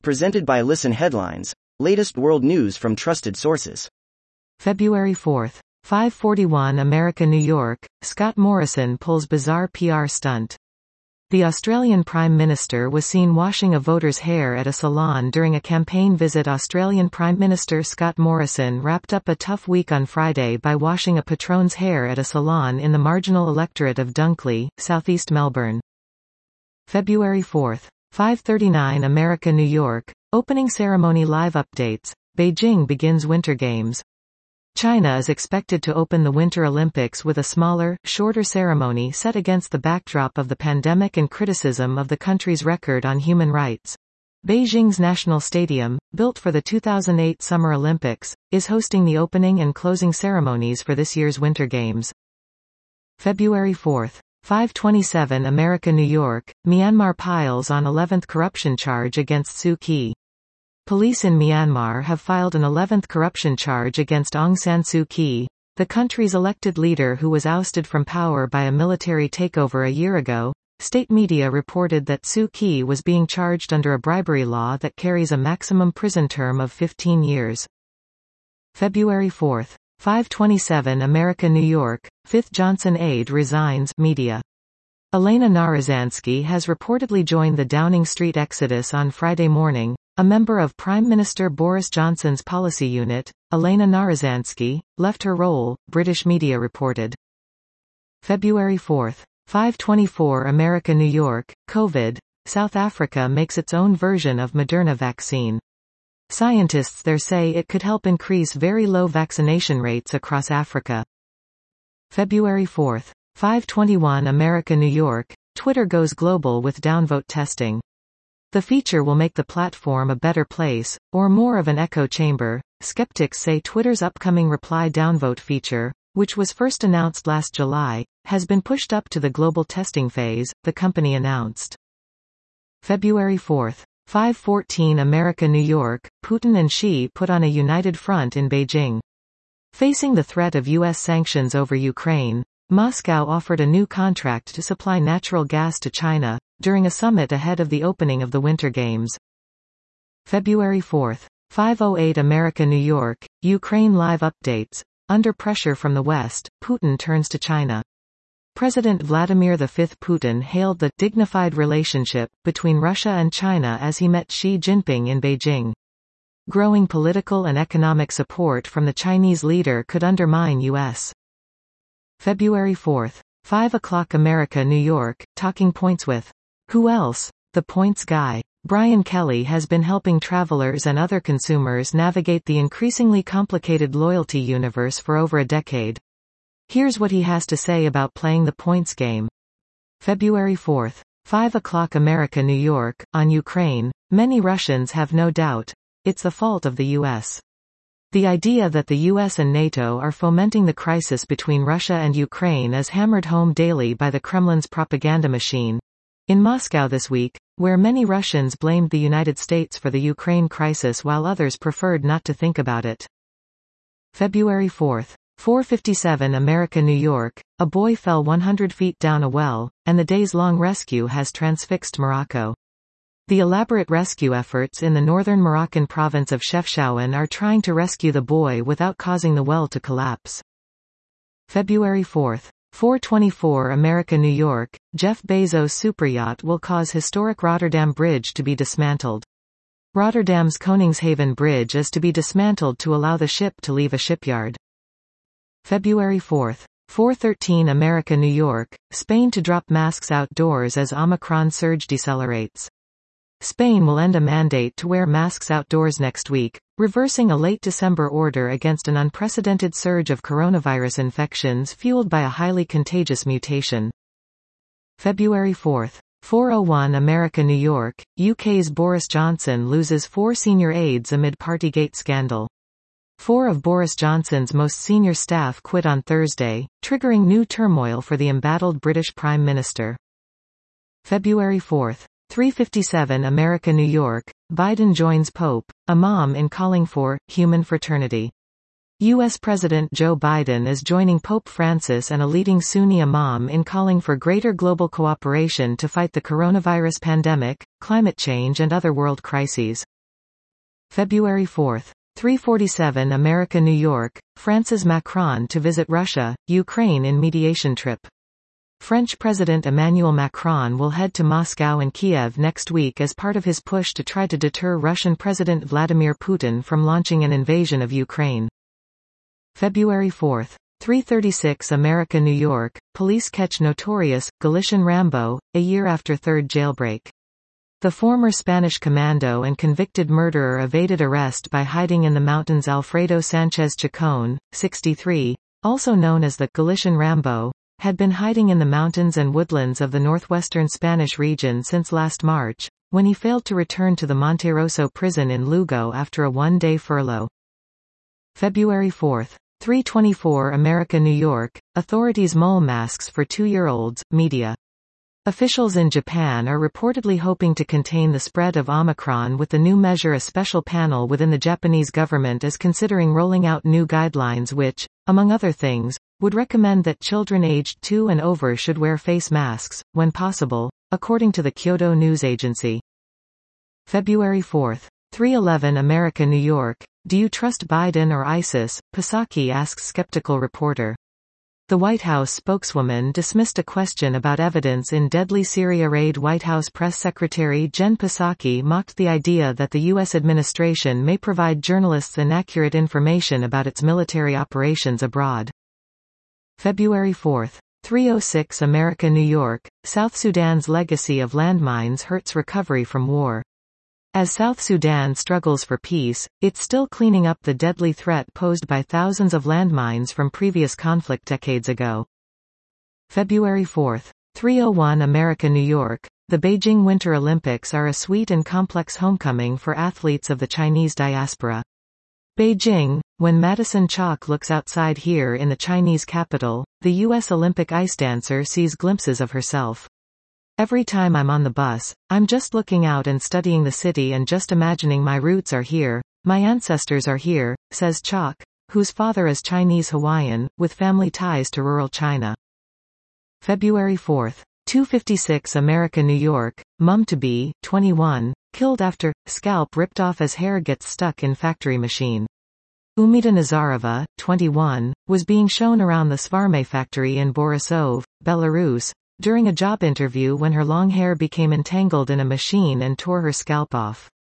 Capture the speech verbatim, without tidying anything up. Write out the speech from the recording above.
Presented by Listen Headlines, latest world news from trusted sources. February fourth. five forty-one America, New York, Scott Morrison pulls bizarre P R stunt. The Australian Prime Minister was seen washing a voter's hair at a salon during a campaign visit. Australian Prime Minister Scott Morrison wrapped up a tough week on Friday by washing a patron's hair at a salon in the marginal electorate of Dunkley, southeast Melbourne. February fourth. five thirty-nine America, New York, opening ceremony live updates. Beijing begins Winter Games. China is expected to open the Winter Olympics with a smaller, shorter ceremony set against the backdrop of the pandemic and criticism of the country's record on human rights. Beijing's National Stadium, built for the two thousand eight Summer Olympics, is hosting the opening and closing ceremonies for this year's Winter Games. February fourth. five twenty-seven America, New York, Myanmar piles on eleventh corruption charge against Suu Kyi. Police in Myanmar have filed an eleventh corruption charge against Aung San Suu Kyi, the country's elected leader who was ousted from power by a military takeover a year ago. State media reported that Suu Kyi was being charged under a bribery law that carries a maximum prison term of fifteen years. February fourth. five twenty-seven America, New York, fifth Johnson aide resigns. Media. Elena Narazansky has reportedly joined the Downing Street exodus on Friday morning. A member of Prime Minister Boris Johnson's policy unit, Elena Narazansky, left her role, British media reported. February fourth. five twenty-four America, New York, COVID, South Africa makes its own version of Moderna vaccine. Scientists there say it could help increase very low vaccination rates across Africa. February fourth. five twenty-one America, New York, Twitter goes global with downvote testing. The feature will make the platform a better place, or more of an echo chamber. Skeptics say Twitter's upcoming reply downvote feature, which was first announced last July, has been pushed up to the global testing phase, the company announced. February fourth. five fourteen America, New York, Putin and Xi put on a united front in Beijing. Facing the threat of U S sanctions over Ukraine, Moscow offered a new contract to supply natural gas to China, during a summit ahead of the opening of the Winter Games. February fourth. five oh eight America, New York, Ukraine live updates. Under pressure from the West, Putin turns to China. President Vladimir the Fifth Putin hailed the dignified relationship between Russia and China as he met Xi Jinping in Beijing. Growing political and economic support from the Chinese leader could undermine U S February fourth. five o'clock America, New York, talking points with who else? The Points Guy. Brian Kelly has been helping travelers and other consumers navigate the increasingly complicated loyalty universe for over a decade. Here's what he has to say about playing the points game. February fourth. five o'clock America, New York, on Ukraine, many Russians have no doubt it's the fault of the U S. The idea that the U S and NATO are fomenting the crisis between Russia and Ukraine is hammered home daily by the Kremlin's propaganda machine. In Moscow this week, where many Russians blamed the United States for the Ukraine crisis while others preferred not to think about it. February fourth. four fifty-seven America, New York, a boy fell one hundred feet down a well, and the days-long rescue has transfixed Morocco. The elaborate rescue efforts in the northern Moroccan province of Chefchaouen are trying to rescue the boy without causing the well to collapse. February fourth. four twenty-four America, New York, Jeff Bezos' superyacht will cause historic Rotterdam Bridge to be dismantled. Rotterdam's Koningshaven Bridge is to be dismantled to allow the ship to leave a shipyard. February fourth. four thirteen America, New York, Spain to drop masks outdoors as Omicron surge decelerates. Spain will end a mandate to wear masks outdoors next week, reversing a late December order against an unprecedented surge of coronavirus infections fueled by a highly contagious mutation. February fourth. four oh one America, New York, U K's Boris Johnson loses four senior aides amid Partygate scandal. Four of Boris Johnson's most senior staff quit on Thursday, triggering new turmoil for the embattled British Prime Minister. February fourth. three fifty-seven America, New York, Biden joins Pope, Imam in calling for human fraternity. U S President Joe Biden is joining Pope Francis and a leading Sunni imam in calling for greater global cooperation to fight the coronavirus pandemic, climate change and other world crises. February fourth. three forty-seven America New York, France's Macron to visit Russia, Ukraine in mediation trip. French President Emmanuel Macron will head to Moscow and Kiev next week as part of his push to try to deter Russian President Vladimir Putin from launching an invasion of Ukraine. February fourth. three thirty-six America New York, police catch notorious, Galician Rambo, a year after third jailbreak. The former Spanish commando and convicted murderer evaded arrest by hiding in the mountains. Alfredo Sanchez Chacon, sixty-three, also known as the Galician Rambo, had been hiding in the mountains and woodlands of the northwestern Spanish region since last March, when he failed to return to the Monterosso prison in Lugo after a one-day furlough. February fourth. three twenty-four America New York, authorities mull masks for two-year-olds, media. Officials in Japan are reportedly hoping to contain the spread of Omicron with the new measure. A special panel within the Japanese government is considering rolling out new guidelines which, among other things, would recommend that children aged two and over should wear face masks, when possible, according to the Kyodo News Agency. February fourth. three eleven America New York, do you trust Biden or ISIS? Psaki asks skeptical reporter. The White House spokeswoman dismissed a question about evidence in deadly Syria raid. White House Press Secretary Jen Psaki mocked the idea that the U S administration may provide journalists inaccurate information about its military operations abroad. February fourth. three oh six America New York, South Sudan's legacy of landmines hurts recovery from war. As South Sudan struggles for peace, it's still cleaning up the deadly threat posed by thousands of landmines from previous conflict decades ago. February fourth. three oh one America New York, the Beijing Winter Olympics are a sweet and complex homecoming for athletes of the Chinese diaspora. Beijing, when Madison Chalk looks outside here in the Chinese capital, the U S Olympic ice dancer sees glimpses of herself. Every time I'm on the bus, I'm just looking out and studying the city and just imagining my roots are here, my ancestors are here, says Chalk, whose father is Chinese-Hawaiian, with family ties to rural China. February fourth. two fifty-six America New York, mum-to-be, twenty-one, killed after scalp ripped off as hair gets stuck in factory machine. Umida Nazarova, twenty-one, was being shown around the Svarme factory in Borisov, Belarus, during a job interview when her long hair became entangled in a machine and tore her scalp off.